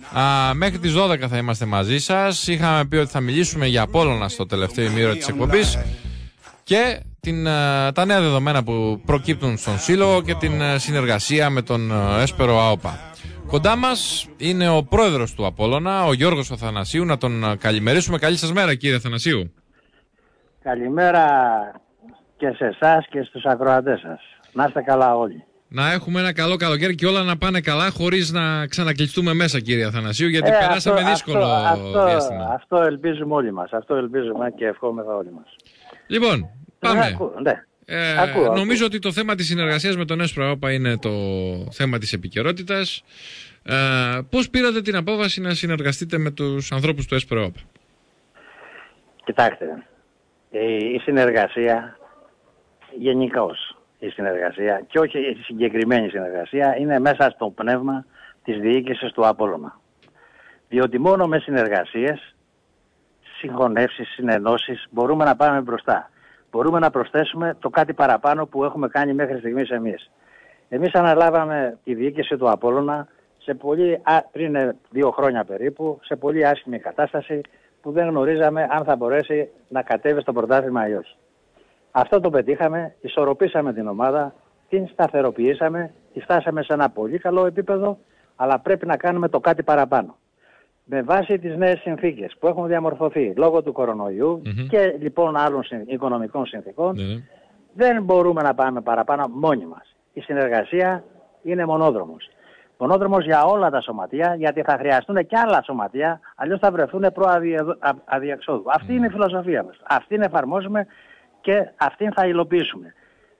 Μέχρι τις 12 θα είμαστε μαζί σας. Είχαμε πει ότι θα μιλήσουμε για Απόλλωνα στο τελευταίο ημίωρο της εκπομπής και τα νέα δεδομένα που προκύπτουν στον Σύλλογο και την συνεργασία με τον Έσπερο ΑΟΠΑ. Κοντά μας είναι ο πρόεδρος του Απόλλωνα, ο Γιώργος Αθανασίου. Να τον καλημερίσουμε. Καλή σας μέρα, κύριε Αθανασίου. Καλημέρα και σε εσάς και στους ακροατές σας. Να είστε καλά όλοι. Να έχουμε ένα καλό καλοκαίρι και όλα να πάνε καλά χωρίς να ξανακλειστούμε μέσα, κύριε Αθανασίου, γιατί περάσαμε δύσκολο διάστημα. Αυτό ελπίζουμε όλοι μας. Αυτό ελπίζουμε και ευχόμεθα όλοι μας. Λοιπόν, πάμε. Ακούω. Νομίζω ότι το θέμα της συνεργασίας με τον Έσπερο ΑΟΠΑ είναι το θέμα της επικαιρότητας. Πώς πήρατε την απόφαση να συνεργαστείτε με τους ανθρώπους του Έσπερο ΑΟΠΑ? Κοιτάξτε, η συνεργασία γενικώς, η συνεργασία και όχι η συγκεκριμένη συνεργασία είναι μέσα στο πνεύμα της διοίκησης του Απόλλωνα. Διότι μόνο με συνεργασίες, συγχωνεύσεις, συνενώσεις μπορούμε να πάμε μπροστά. Μπορούμε να προσθέσουμε το κάτι παραπάνω που έχουμε κάνει μέχρι στιγμής εμείς. Εμείς αναλάβαμε τη διοίκηση του Απόλλωνα πριν 2 χρόνια περίπου, σε πολύ άσχημη κατάσταση που δεν γνωρίζαμε αν θα μπορέσει να κατέβει στο πρωτάθλημα ή όχι. Αυτό το πετύχαμε, ισορροπήσαμε την ομάδα, την σταθεροποιήσαμε, τη φτάσαμε σε ένα πολύ καλό επίπεδο, αλλά πρέπει να κάνουμε το κάτι παραπάνω. Με βάση τις νέες συνθήκες που έχουν διαμορφωθεί λόγω του κορονοϊού και λοιπόν άλλων οικονομικών συνθήκων, δεν μπορούμε να πάμε παραπάνω μόνοι μας. Η συνεργασία είναι μονόδρομος. Μονόδρομος για όλα τα σωματεία, γιατί θα χρειαστούν και άλλα σωματεία, αλλιώς θα βρεθούν αδιεξόδου. Αυτή είναι η φιλοσοφία μας. Αυτήν εφαρμόζουμε και αυτήν θα υλοποιήσουμε.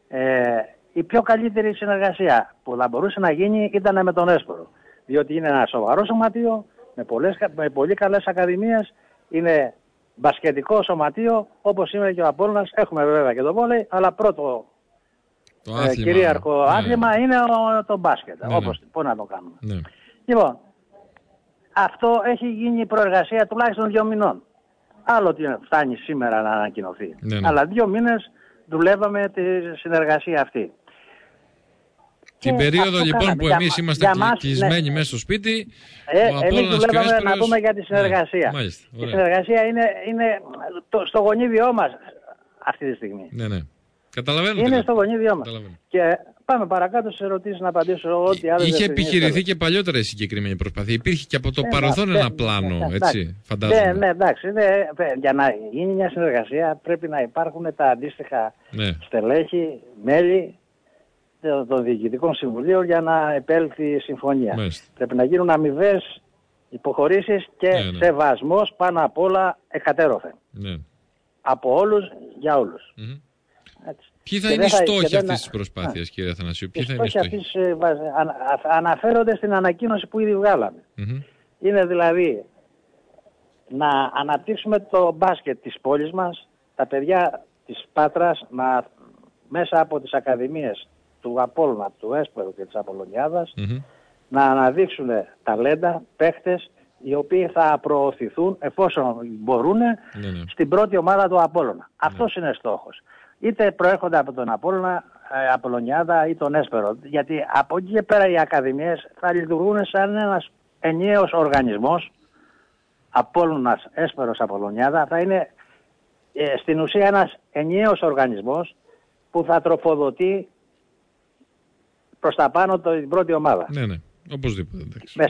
Η πιο καλύτερη συνεργασία που θα μπορούσε να γίνει ήταν με τον Έσπερο. Διότι είναι ένα σοβαρό σωματείο, με πολύ καλές ακαδημίες, είναι μπασκετικό σωματείο, όπως είναι και ο Απόλλωνας. Έχουμε βέβαια και το βόλεϊ, αλλά πρώτο κυρίαρχο άθλημα είναι το μπάσκετ. Πώς να το κάνουμε. Ναι. Λοιπόν, αυτό έχει γίνει προεργασία τουλάχιστον 2 μηνών. Άλλο ότι φτάνει σήμερα να ανακοινωθεί. Αλλά 2 μήνες δουλεύαμε τη συνεργασία αυτή. Την περίοδο λοιπόν που εμείς είμαστε κλεισμένοι μέσα στο σπίτι, εμείς δουλεύαμε να πούμε για τη συνεργασία. Η συνεργασία είναι στο γονίδιό μας αυτή τη στιγμή. Ναι. Καταλαβαίνω. Είναι στο γονίδιό μας. Και πάμε παρακάτω στις ερωτήσεις να απαντήσω ό,τι άλλες. Είχε επιχειρηθεί και παλιότερα η συγκεκριμένη προσπάθεια. Υπήρχε και από το παρελθόν ένα πλάνο, έτσι, φαντάζομαι. Ναι, εντάξει. Για να γίνει μια συνεργασία πρέπει να υπάρχουν τα αντίστοιχα στελέχη, μέλη των διοικητικών συμβουλίων για να επέλθει η συμφωνία. Πρέπει να γίνουν αμοιβές υποχωρήσεις και σεβασμός πάνω απ' όλα εκατέρωθεν. Από όλους για όλους. Ποιοι θα είναι οι στόχοι αυτής της προσπάθειας, κύριε Αθανασίου? Ποιοι θα είναι οι στόχοι? Αναφέρονται στην ανακοίνωση που ήδη βγάλαμε. Είναι δηλαδή να αναπτύξουμε το μπάσκετ της πόλης μας, τα παιδιά της Πάτρας μέσα από τις ακαδημίες του Απόλλωνα, του Έσπερου και της Απολλωνιάδας να αναδείξουν ταλέντα, παίχτες οι οποίοι θα προωθηθούν εφόσον μπορούν στην πρώτη ομάδα του Απόλλωνα. Αυτός είναι στόχος. Είτε προέρχονται από τον Απόλλωνα, Απολλωνιάδα ή τον Έσπερο. Γιατί από εκεί και πέρα οι ακαδημίες θα λειτουργούν σαν ένας ενιαίος οργανισμός. Απόλλωνας, Έσπερος, Απολλωνιάδα θα είναι στην ουσία ένας ενιαίος οργανισμός που θα τροφοδοτεί προς τα πάνω την πρώτη ομάδα. Ναι, οπωσδήποτε.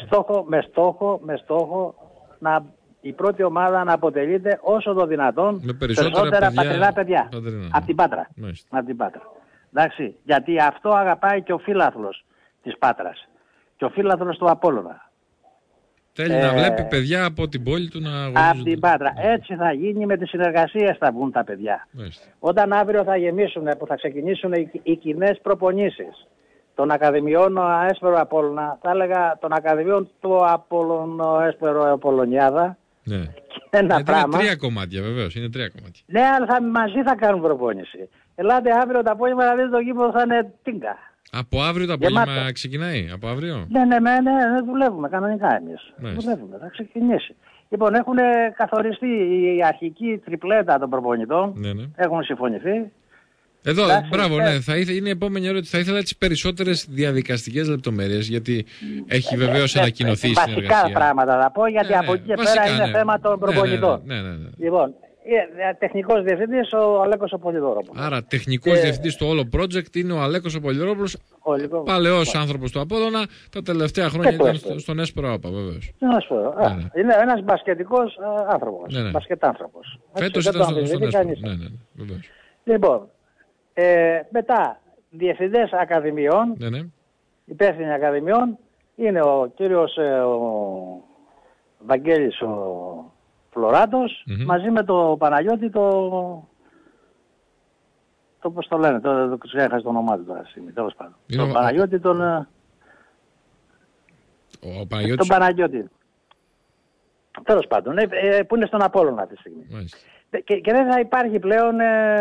Με στόχο η πρώτη ομάδα να αποτελείται όσο το δυνατόν με περισσότερα πατρινά παιδιά. Από την Πάτρα. Εντάξει, γιατί αυτό αγαπάει και ο φίλαθλος της Πάτρας και ο φίλαθλος του Απόλλωνα. Θέλει να βλέπει παιδιά από την πόλη του να αγωνίζονται. Από την Πάτρα. Έτσι θα γίνει, με τις συνεργασίες θα βγουν τα παιδιά. Όταν αύριο θα γεμίσουν, που θα ξεκινήσουν οι κοινές προπονήσεις των Ακαδημιών Έσπερο Απόλλωνα, θα έλεγα των Ακαδημιών του Απόλλωνο Έσπερο Απολλωνιάδα. Ένα πράγμα. Είναι 3 κομμάτια βεβαίως, είναι 3 κομμάτια. Ναι, αλλά μαζί θα κάνουν προπόνηση. Ελάτε αύριο το απόγευμα να δείτε το γήπεδο θα είναι τίγκα. Από αύριο το απόγευμα ξεκινάει, από αύριο. Ναι, δουλεύουμε κανονικά εμείς. Δουλεύουμε, θα ξεκινήσει. Λοιπόν, έχουν καθοριστεί η αρχική τριπλέτα των προπονητών, έχουν συμφωνηθεί. Εδώ, Εντάξει, μπράβο, ναι, είναι η επόμενη ερώτηση. Θα ήθελα τις περισσότερες διαδικαστικές λεπτομέρειες, γιατί έχει βεβαίως ανακοινωθεί η συνεργασία. Βασικά πράγματα θα πω, γιατί από εκεί και πέρα είναι θέμα των προπονητών. Ναι. Λοιπόν, τεχνικός διευθυντής ο Αλέκος ο Πολυδωρόπουλος. Άρα, τεχνικός διευθυντής στο όλο project είναι ο Αλέκος ο Πολυδωρόπουλος, παλαιός άνθρωπος του Απόλλωνα, τα τελευταία χρόνια ήταν στον Έσπερο ΑΠΑ, βεβαίως. Είναι ένας μπασκετικός άνθρωπος. Μπασκετάνθρωπος. Φέτος ήταν στον Έσπερο. Ναι, βεβαίως. Λοιπόν, μετά διευθυντές ακαδημιών, υπεύθυνοι ακαδημιών, είναι ο κύριος Βαγγέλης ο Φλωράτος, μαζί με το Παναγιώτη το πώς το λένε, το ξέχασα το όνομά του τώρα στιγμή, τέλος πάντων. Τον Παναγιώτη τον Παναγιώτη. Τέλος πάντων, που είναι στον Απόλλωνα αυτή τη στιγμή. Και δεν θα υπάρχει πλέον,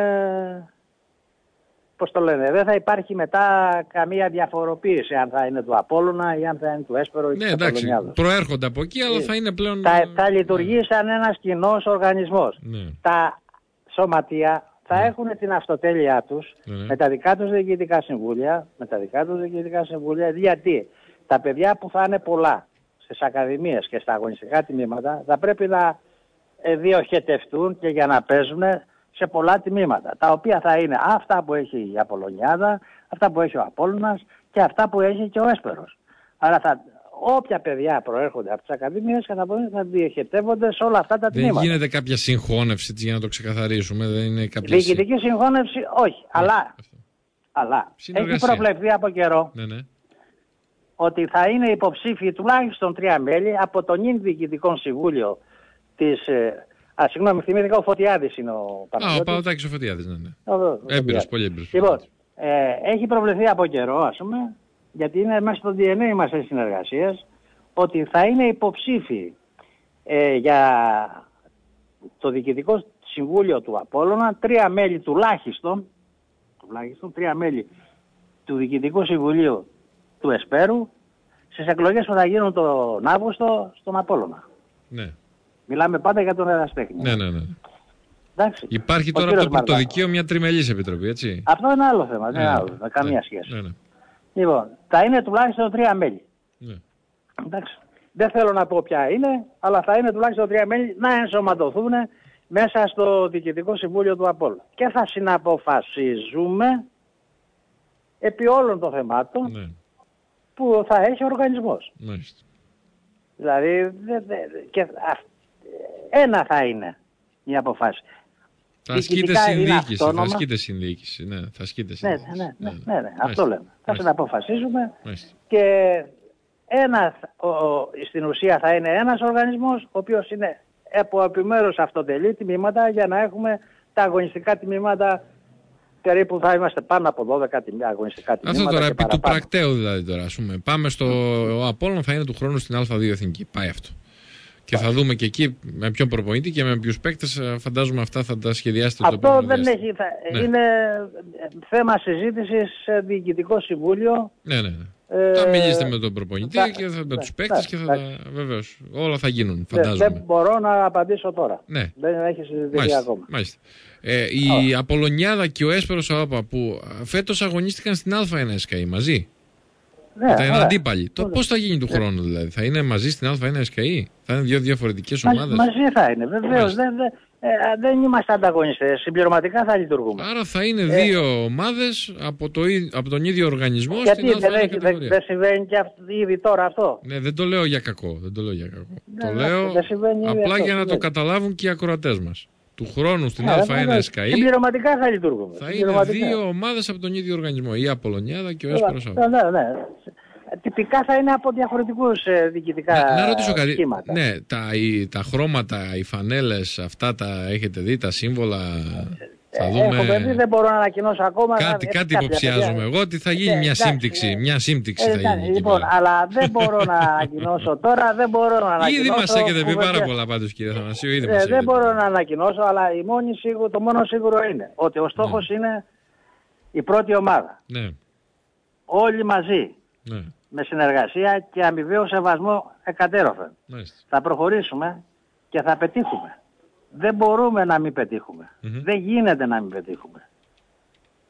πώς το λένε, δεν θα υπάρχει μετά καμία διαφοροποίηση αν θα είναι του Απόλλωνα ή αν θα είναι του Έσπερο ή του Απόλλωνιάδος. Ναι, εντάξει, προέρχονται από εκεί, αλλά θα είναι πλέον... Θα λειτουργεί σαν ένας κοινός οργανισμός. Τα σωματεία θα έχουν την αυτοτέλειά τους με τα δικά τους διοικητικά συμβούλια, γιατί τα παιδιά που θα είναι πολλά στις ακαδημίες και στα αγωνιστικά τμήματα θα πρέπει να διοχετευτούν και για να παίζουν σε πολλά τμήματα, τα οποία θα είναι αυτά που έχει η Απολλωνιάδα, αυτά που έχει ο Απόλλωνας και αυτά που έχει και ο Έσπερος. Άρα όποια παιδιά προέρχονται από τις ακαδημίες θα διοχετεύονται σε όλα αυτά τα τμήματα. Δεν γίνεται κάποια συγχώνευση για να το ξεκαθαρίσουμε, δεν είναι κάποια... Διοικητική συγχώνευση όχι, αλλά έχει προβλεφθεί από καιρό ότι θα είναι υποψήφιοι τουλάχιστον 3 μέλη από τον ίν διοικητικό συμβούλιο της... συγγνώμη, θυμήθηκα, ο Φωτιάδης είναι ο Παναγιώτης. Ο Παπαδάκης ο Φωτιάδης, ναι. Έμπειρος, πολύ έμπειρος. Λοιπόν, έχει προβλεφθεί από καιρό, ας πούμε, γιατί είναι μέσα στο DNA μας της συνεργασίας, ότι θα είναι υποψήφιοι για το διοικητικό συμβούλιο του Απόλλωνα 3 μέλη τουλάχιστον 3 μέλη του διοικητικού συμβουλίου του Εσπέρου στις εκλογές που θα γίνουν τον Αύγουστο στον Απόλλωνα. Ναι. Μιλάμε πάντα για τον ερασιτέχνη. Ναι. Εντάξει. Υπάρχει τώρα από το Πρωτοδικείο μια τριμελής επιτροπή, έτσι. Αυτό είναι άλλο θέμα, δεν είναι άλλο, με καμία σχέση. Ναι. Λοιπόν, θα είναι τουλάχιστον 3 μέλη. Ναι. Εντάξει. Δεν θέλω να πω ποια είναι, αλλά θα είναι τουλάχιστον 3 μέλη να ενσωματωθούν μέσα στο Διοικητικό Συμβούλιο του Απόλλωνα. Και θα συναποφασίζουμε επί όλων των θεμάτων που θα έχει ο οργανισμός. Μάλιστα. Δηλαδή, ένα θα είναι η αποφάση. Θα ασκείται συνδιοίκηση. Ναι, αυτό λέμε. Θα συναποφασίζουμε και στην ουσία θα είναι ένας οργανισμός, ο οποίος είναι από επιμέρους αυτοτελεί τμήματα για να έχουμε τα αγωνιστικά τμήματα. Περίπου θα είμαστε πάνω από 12 αγωνιστικά τμήματα. Αυτό τώρα, επί του πρακτέου δηλαδή τώρα, ας πούμε. Πάμε στο Απόλλων, θα είναι του χρόνου στην Α2 Εθνική. Πάει αυτό. Και θα δούμε και εκεί με ποιον προπονητή και με ποιους παίκτες, φαντάζομαι αυτά θα τα σχεδιάσετε. Αυτό δεν έχει, είναι θέμα συζήτησης σε διοικητικό συμβούλιο. Ναι. Θα μιλήσετε με τον προπονητή και με τους παίκτες και βεβαίως όλα θα γίνουν, φαντάζομαι. Δεν μπορώ να απαντήσω τώρα. Ναι. Δεν έχει συζητηθεί ακόμα. Μάλιστα. Η Απολλωνιάδα και ο Έσπερος ΑΟΠΑ που φέτος αγωνίστηκαν στην Α1 μαζί. Θα είναι αντίπαλοι. Πώς θα γίνει του χρόνου δηλαδή, θα είναι μαζί στην Α1 ΕΣΚΑΗ, θα είναι δύο διαφορετικές ομάδες. Μαζί θα είναι, βεβαίως. Δεν είμαστε ανταγωνιστές, συμπληρωματικά θα λειτουργούμε. Άρα θα είναι δύο ομάδες από τον ίδιο οργανισμό στην Α1 δεν συμβαίνει και ήδη τώρα αυτό. Ναι, δεν το λέω για κακό. Το λέω απλά για να το καταλάβουν και οι ακροατές μας. Του χρόνου στην Α1 ΕΣΚΑΗ συμπληρωματικά θα λειτουργούμε. Θα είναι δύο ομάδες από τον ίδιο οργανισμό. Η Απολλωνιάδα και ο Έσπερος ΑΟΠΑ. Ναι. Τυπικά θα είναι από διαφορετικούς διοικητικά σχήματα. Να ρωτήσω κάτι. Ναι, τα χρώματα, οι φανέλες, αυτά τα έχετε δει, τα σύμβολα. Θα δούμε... Έχω παιδί, δεν μπορώ να ανακοινώσω ακόμα. Κάτι υποψιάζομαι εγώ ότι θα γίνει μια σύμπτυξη. Μια σύμπτυξη θα γίνει. Λοιπόν, αλλά δεν μπορώ να ανακοινώσω τώρα, δεν μπορώ να ανακοινώσω. Ήδη μας έχετε πει πάρα πολλά πάντως κύριε Θανασίου. Δεν μπορώ να ανακοινώσω, αλλά το μόνο σίγουρο είναι ότι ο στόχος είναι η πρώτη ομάδα. Ναι. Όλοι μαζί. Ναι. Με συνεργασία και αμοιβαίο σεβασμό εκατέρωθεν. Θα προχωρήσουμε και θα πετύχουμε. Δεν μπορούμε να μην πετύχουμε. Δεν γίνεται να μην πετύχουμε.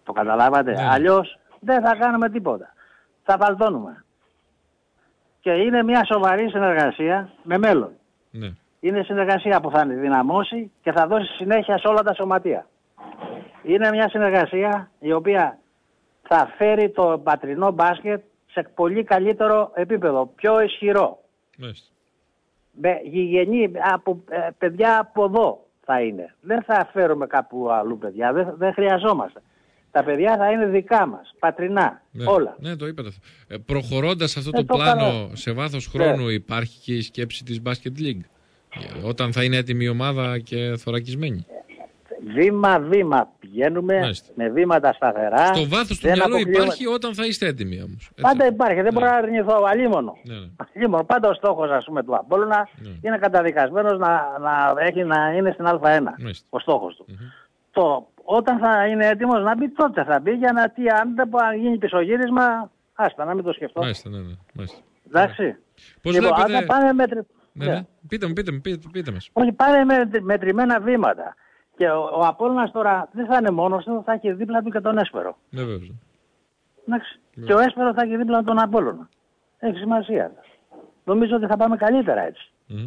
Το καταλάβατε. Ναι. Αλλιώς δεν θα κάνουμε τίποτα. Θα παλτώνουμε. Και είναι μια σοβαρή συνεργασία με μέλλον. Ναι. Είναι συνεργασία που θα δυναμώσει και θα δώσει συνέχεια σε όλα τα σωματεία. Είναι μια συνεργασία η οποία θα φέρει το πατρινό μπάσκετ σε πολύ καλύτερο επίπεδο, πιο ισχυρό. Μάλιστα. Με γηγενή παιδιά από εδώ θα είναι. Δεν θα φέρουμε κάπου αλλού παιδιά, δεν χρειαζόμαστε. Τα παιδιά θα είναι δικά μας, πατρινά, Ναι. όλα. Ναι, το είπατε αυτό. Προχωρώντας αυτό το πλάνο σε βάθος χρόνου, υπάρχει και η σκέψη της Basket League. Όταν θα είναι έτοιμη η ομάδα και θωρακισμένη. Βήμα-βήμα πηγαίνουμε, Μάλιστα. με βήματα σταθερά. Στο βάθος του μυαλού υπάρχει όταν θα είστε έτοιμοι όμως. Έτσι. Πάντα υπάρχει, δεν μπορώ να αρνηθώ, αλίμονο. Ναι, ναι. Αλίμονο. Πάντα ο στόχος, ας πούμε, του Απόλλωνα είναι καταδικασμένος να είναι στην Α1. Μάλιστα. Ο στόχος του. Όταν θα είναι έτοιμος να μπει, τότε θα μπει για να αν γίνει πισωγύρισμα, άστα, να μην το σκεφτώ. Μάλιστα, ναι, ναι. Μάλιστα. Εντάξει. Πώς λοιπόν, βλέπετε... αν πάνε Ναι. Πείτε μας. Όχι, πάνε με μετρημένα βήματα. Και ο Απόλλωνας τώρα δεν θα είναι μόνος του, θα έχει δίπλα του και τον Έσπερο. Ναι, βέβαια. Εντάξει. Και ο Έσπερο θα έχει δίπλα τον Απόλλωνα. Έχει σημασία. Νομίζω ότι θα πάμε καλύτερα έτσι.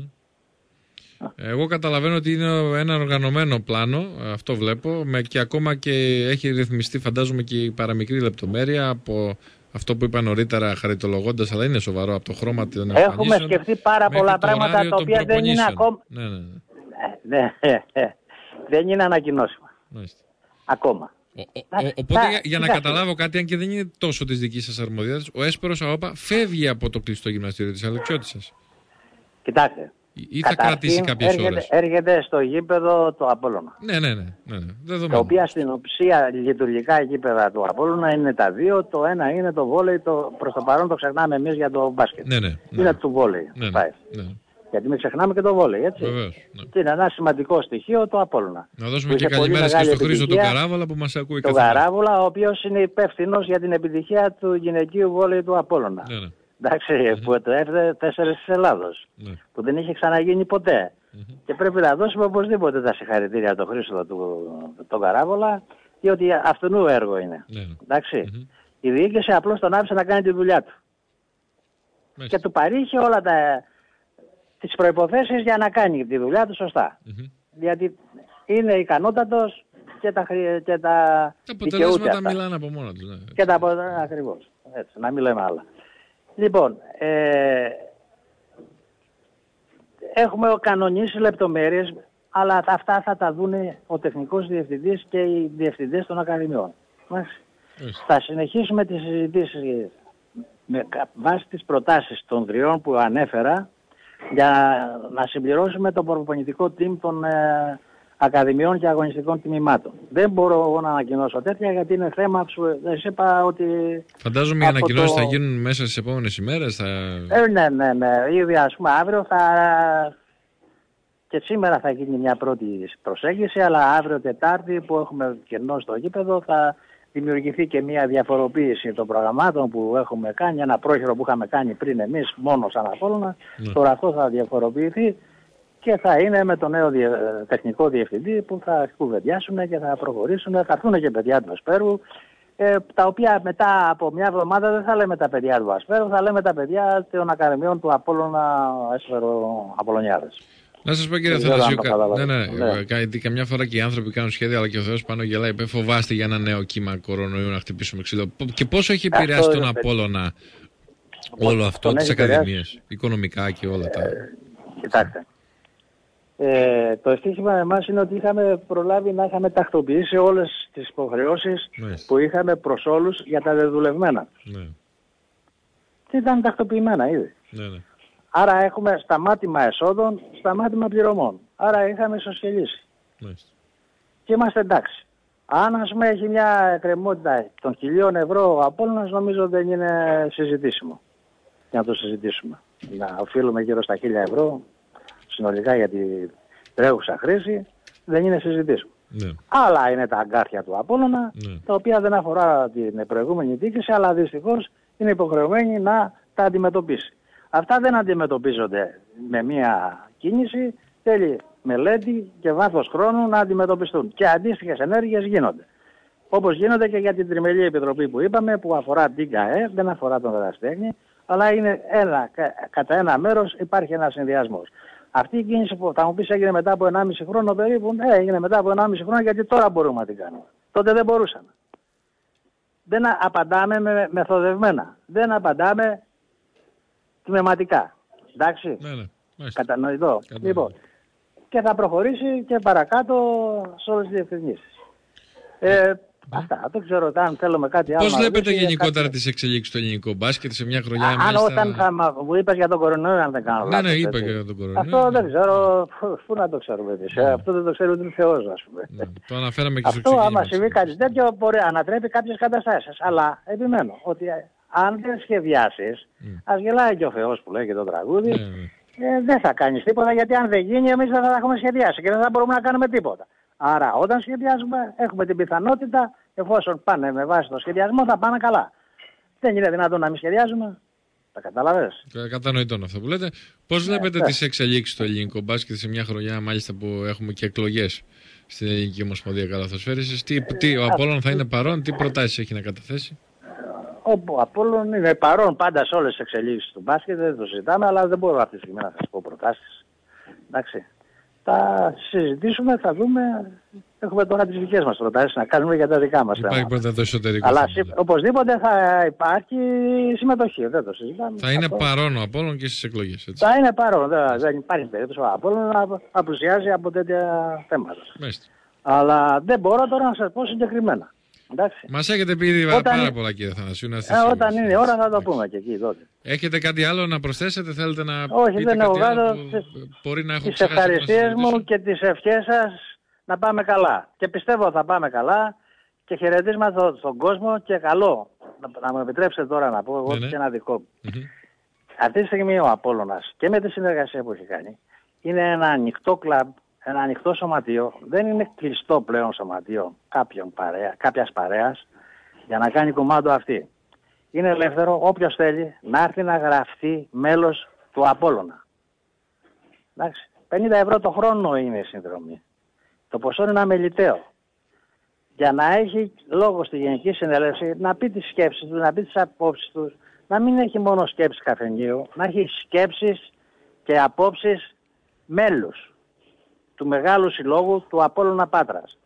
Εγώ καταλαβαίνω ότι είναι ένα οργανωμένο πλάνο, αυτό βλέπω, και ακόμα και έχει ρυθμιστεί, φαντάζομαι, και η παραμικρή λεπτομέρεια από αυτό που είπα νωρίτερα χαριτολογώντας, αλλά είναι σοβαρό, από το χρώμα των εμφανίσεων. Έχουμε σκεφτεί πάρα πολλά πράγματα τα οποία δεν είναι ακόμα... Ναι. Δεν είναι ανακοινώσιμα. Μάλιστα. Ακόμα. Οπότε για να καταλάβω κάτι, αν και δεν είναι τόσο της δικής σας αρμοδιότητας, ο Έσπερος ΑΟΠΑ φεύγει από το κλειστό γυμναστήριο της Αλεξιώτισσας. Κοιτάξτε. Ή θα κρατήσει κάποιες ώρες. Έρχεται στο γήπεδο του Απόλλωνα. Ναι. Τα οποία στην ουσία λειτουργικά γήπεδα του Απόλλωνα είναι τα δύο. Το ένα είναι το βόλεϊ, προς το παρόν το ξεχνάμε εμείς για το μπάσκετ. Ναι. Είναι του βόλεϊ. Ναι. Γιατί μην ξεχνάμε και το βόλεϊ, έτσι. Βεβαίως, ναι. Και είναι ένα σημαντικό στοιχείο το Απόλλωνα. Να δώσουμε και καλημέρες και στον Χρήστο τον Καράβολα που μας ακούει καθόλου. Τον Καράβολα, ο οποίος είναι υπεύθυνος για την επιτυχία του γυναικείου βόλεϊ του Απόλλωνα. Ναι. Εντάξει, που το έφερε 4 της Ελλάδος, που δεν είχε ξαναγίνει ποτέ. Και πρέπει να δώσουμε οπωσδήποτε τα συγχαρητήρια τον Χρήστο τον Καράβολα, διότι αυτού έργο είναι. Εντάξει. Η διοίκηση απλώς τον άφησε να κάνει τη δουλειά του. Και του παρήχε όλα τις προϋποθέσεις για να κάνει τη δουλειά του σωστά. Γιατί είναι ικανότατος και τα αποτελέσματα μιλάνε από μόνα τους. Και τα ακριβώς. Έτσι, να μην λέμε άλλα. Λοιπόν, έχουμε κανονίσει λεπτομέρειες, αλλά αυτά θα τα δουν ο τεχνικός διευθυντής και οι διευθυντές των ακαδημιών. Θα συνεχίσουμε τις συζητήσεις με βάση τις προτάσεις των τριών που ανέφερα για να συμπληρώσουμε το προπονητικό team των ακαδημιών και αγωνιστικών τμήματων. Δεν μπορώ εγώ να ανακοινώσω τέτοια γιατί είναι θέμα που δεν είπα ότι... Φαντάζομαι οι ανακοινώσεις θα γίνουν μέσα στις επόμενες ημέρες. Ναι. Ήδη ας πούμε αύριο και σήμερα θα γίνει μια πρώτη προσέγγιση, αλλά αύριο Τετάρτη που έχουμε κενό στο γήπεδο θα δημιουργηθεί και μια διαφοροποίηση των προγραμμάτων που έχουμε κάνει, ένα πρόχειρο που είχαμε κάνει πριν εμείς μόνο σαν Απόλλωνα. Τώρα αυτό θα διαφοροποιηθεί και θα είναι με τον νέο τεχνικό διευθυντή που θα κουβεντιάσουν και θα προχωρήσουν. Θα έρθουν και παιδιά του Ασπέρου, τα οποία μετά από μια εβδομάδα δεν θα λέμε τα παιδιά του Ασπέρου, θα λέμε τα παιδιά των ακαδημιών του Απόλλωνα Έσφαιρο Απολλωνιάδες. Να σας πω κύριε Αθανασίου, καμιά φορά και οι άνθρωποι κάνουν σχέδια, αλλά και ο Θεός πάνω γελάει. Φοβάστε για ένα νέο κύμα κορονοϊού να χτυπήσουμε ξύλο. Και πόσο έχει επηρεάσει τον Απόλλωνα όλο αυτό, τις ακαδημίες, οικονομικά και όλα τα... Κοιτάξτε. Το ευτύχημα εμάς είναι ότι είχαμε προλάβει να είχαμε τακτοποιήσει όλες τις υποχρεώσεις που είχαμε προς όλους για τα δεδουλευμένα. Και ήταν τακτοποιημένα ήδη. Άρα έχουμε σταμάτημα εσόδων, σταμάτημα πληρωμών. Άρα είχαμε ισοσχελίσει. Και είμαστε εντάξει. Αν ας πούμε έχει μια εκκρεμότητα των 1.000 ευρώ ο Απόλλωνας, νομίζω δεν είναι συζητήσιμο. Για να το συζητήσουμε. Να οφείλουμε γύρω στα 1.000 ευρώ συνολικά για την τρέχουσα χρήση, δεν είναι συζητήσιμο. Άλλα είναι τα αγκάθια του Απόλλωνα, τα οποία δεν αφορά την προηγούμενη διοίκηση, αλλά δυστυχώς είναι υποχρεωμένη να τα αντιμετωπίσει. Αυτά δεν αντιμετωπίζονται με μία κίνηση, θέλει μελέτη και βάθος χρόνου να αντιμετωπιστούν. Και αντίστοιχες ενέργειες γίνονται. Όπως γίνονται και για την Τριμελή Επιτροπή που είπαμε, που αφορά την ΚΑΕ, δεν αφορά τον Ερασιτέχνη, αλλά είναι κατά ένα μέρος υπάρχει ένας συνδυασμός. Αυτή η κίνηση που θα μου πεις έγινε μετά από 1,5 χρόνο περίπου, έγινε μετά από 1,5 χρόνο γιατί τώρα μπορούμε να την κάνουμε. Τότε δεν μπορούσαμε. Δεν απαντάμε μεθοδευμένα. Δεν απαντάμε τμηματικά. Εντάξει. Ναι. Κατανοητό. Λοιπόν, και θα προχωρήσει και παρακάτω σε όλες τις διευθυνήσεις. Αυτά. Δεν ξέρω αν θέλουμε κάτι άλλο. Πώς βλέπετε γενικότερα τις εξελίξεις στο ελληνικό μπάσκετ σε μια χρονιά? Αν όταν μου είπες για τον κορονοϊό, αν δεν κάνω λάθος. Ναι, είπα και για τον κορονοϊό. Αυτό δεν ξέρω. Πού να το ξέρουμε. Αυτό δεν το ξέρει ούτε ο Θεός, ας πούμε. Ναι, το αναφέραμε και στο ξεκίνημα. Αυτό, άμα συμβεί κάτι τέτοιο, μπορεί να ανατρέπει κάποιες καταστάσεις. Αλλά επιμένω ότι αν δεν σχεδιάσεις, ας γελάει και ο Θεός που λέει και το τραγούδι, δεν θα κάνεις τίποτα, γιατί αν δεν γίνει, εμείς δεν θα έχουμε σχεδιάσει και δεν θα μπορούμε να κάνουμε τίποτα. Άρα όταν σχεδιάζουμε έχουμε την πιθανότητα, εφόσον πάνε με βάση το σχεδιασμό, θα πάνε καλά. Δεν είναι δυνατόν να μην σχεδιάζουμε. Τα καταλαβαίνεις. Κατανοητό αυτό που λέτε. Πώς βλέπετε τις εξελίξεις στο ελληνικό μπάσκετ σε μια χρονιά, μάλιστα που έχουμε και εκλογές στην Ελληνική Ομοσπονδία Καλαθοσφαίρισης? Ο Απόλλων θα είναι παρόν, τι προτάσεις έχει να καταθέσει? Ο Απόλλων είναι παρόν πάντα σε όλες τις εξελίξεις του μπάσκετ, δεν το συζητάμε, αλλά δεν μπορώ αυτή τη στιγμή να σας πω προτάσεις. Εντάξει. Θα συζητήσουμε, θα δούμε. Έχουμε τώρα τις δικές μας προτάσεις να κάνουμε για τα δικά μας θέματα. Υπάρχει πρώτα το εσωτερικό. Αλλά οπωσδήποτε θα υπάρχει συμμετοχή, δεν το συζητάμε. Θα είναι παρόν ο Απόλλων και στις εκλογές, έτσι? Θα είναι παρόν, δεν υπάρχει περίπτωση ο Απόλλων να πλησιάζει από τέτοια θέματα. Μάλιστα. Αλλά δεν μπορώ τώρα να σας πω συγκεκριμένα. Εντάξει. Μας έχετε πει ήδη πάρα πολλά, κύριε Θανασίου. Όταν είναι η ώρα θα το πούμε και εκεί τότε. Έχετε κάτι άλλο να προσθέσετε, θέλετε να Όχι, πείτε δεν κάτι άλλο που μπορεί να έχω τις ευχαριστίες μου και τις ευχές σας να πάμε καλά. Και πιστεύω θα πάμε καλά και χαιρετίσματα στον κόσμο και καλό. Να μου επιτρέψετε τώρα να πω εγώ και ένα δικό μου. Αυτή τη στιγμή ο Απόλλωνας και με τη συνεργασία που έχει κάνει είναι ένα ανοιχτό κλαμπ, ένα ανοιχτό σωματείο, δεν είναι κλειστό πλέον σωματείο κάποιας παρέας για να κάνει κομμάτι αυτή. Είναι ελεύθερο όποιος θέλει να έρθει να γραφτεί μέλος του Απόλλωνα. Εντάξει, 50 ευρώ το χρόνο είναι η συνδρομή. Το ποσό είναι αμεληταίο. Για να έχει λόγο στη Γενική Συνέλευση να πει τις σκέψεις του, να πει τις απόψεις του, να μην έχει μόνο σκέψεις καφενείου, να έχει σκέψεις και απόψεις μέλους του μεγάλου συλλόγου του Απόλλωνα Πάτρας.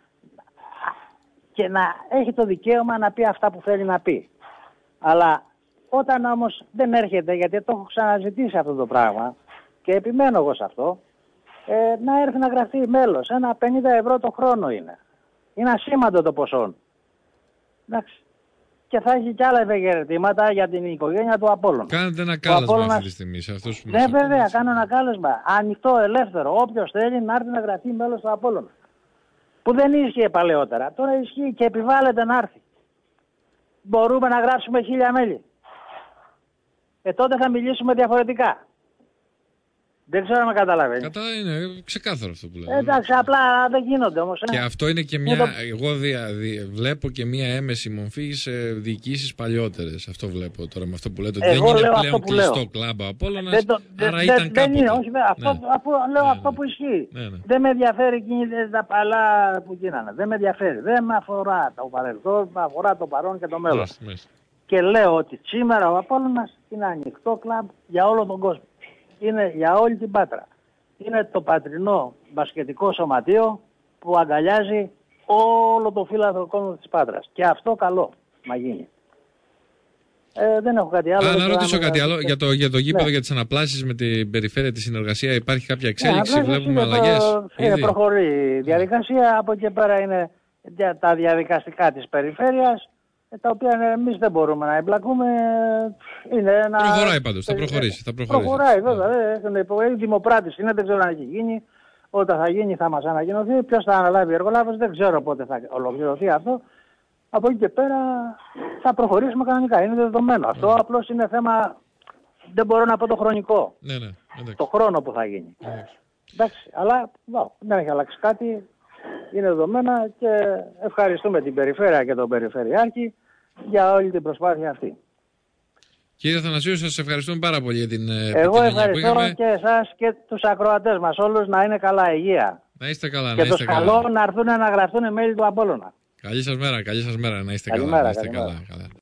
Και να έχει το δικαίωμα να πει αυτά που θέλει να πει. Αλλά όταν όμως δεν έρχεται, γιατί το έχω ξαναζητήσει αυτό το πράγμα και επιμένω εγώ σε αυτό, να έρθει να γραφτεί μέλος. Ένα 50 ευρώ το χρόνο είναι. Είναι ασήμαντο το ποσό. Εντάξει. Και θα έχει και άλλα ευεργετήματα για την οικογένεια του Απόλλωνα. Κάνετε ένα κάλεσμα αυτή τη στιγμή σε αυτούς που μας βέβαια, κάνω ένα κάλεσμα. Ανοιχτό, ελεύθερο. Όποιος θέλει να έρθει να γραφτεί μέλος του Απόλλωνα. Που δεν ίσχυε παλαιότερα. Τώρα ισχύει και επιβάλλεται να έρθει. Μπορούμε να γράψουμε 1000 μέλη. Τότε θα μιλήσουμε διαφορετικά. Δεν ξέρω αν με καταλαβαίνει. Είναι ξεκάθαρο αυτό που λέμε. Εντάξει, απλά δεν γίνονται όμως. Και αυτό είναι και μια. Εγώ βλέπω και μια έμεση μορφή σε διοικήσεις παλιότερες. Αυτό βλέπω τώρα με αυτό που λέτε. Δεν είναι πλέον κλειστό κλαμπ ο Απόλλωνας. Άρα ήταν κάποτε. Όχι, αφού λέω αυτό που ισχύει. Δεν με ενδιαφέρει εκείνη τα παλά που γίνανε. Δεν με ενδιαφέρει. Δεν με αφορά το παρελθόν, με αφορά το παρόν και το μέλλον. Και λέω ότι σήμερα ο Απόλλωνας είναι ανοιχτό κλαμπ για όλο τον κόσμο. Είναι για όλη την Πάτρα. Είναι το πατρινό μπασκετικό σωματείο που αγκαλιάζει όλο το φύλαθρο κόσμο της Πάτρας. Και αυτό καλό να γίνει. Δεν έχω κάτι άλλο. Να ρωτήσω κάτι άλλο. Για το γήπεδο, για τις αναπλάσεις με την περιφέρεια, τη συνεργασία, υπάρχει κάποια εξέλιξη, βλέπουμε αλλαγές? Προχωρεί η διαδικασία. Από εκεί πέρα είναι τα διαδικαστικά της περιφέρειας, τα οποία εμείς δεν μπορούμε να εμπλακούμε. Προχωράει πάντως, θα προχωρήσει. Προχωράει βέβαια. Η δημοπράτηση είναι, δεν ξέρω αν έχει γίνει. Όταν θα γίνει θα μας ανακοινωθεί. Ποιος θα αναλάβει εργολάβος, δεν ξέρω πότε θα ολοκληρωθεί αυτό. Από εκεί και πέρα θα προχωρήσουμε κανονικά. Είναι δεδομένο. Αυτό απλώς είναι θέμα, δεν μπορώ να πω το χρονικό. Το χρόνο που θα γίνει. Εντάξει, αλλά δεν έχει αλλάξει κάτι. Είναι δεδομένα και ευχαριστούμε την περιφέρεια και τον περιφερειάρχη για όλη την προσπάθεια αυτή. Κύριε Θανασίου, σας ευχαριστούμε πάρα πολύ για την Εγώ ευχαριστώ και εσάς και τους ακροατές μας όλους να είναι καλά, υγεία. Να είστε καλά, και τους καλώ να έρθουν να γραφτούν μέλη του Απόλλωνα. Καλή σας μέρα, να είστε Καλημέρα, καλά. Να είστε καλημέρα. καλά.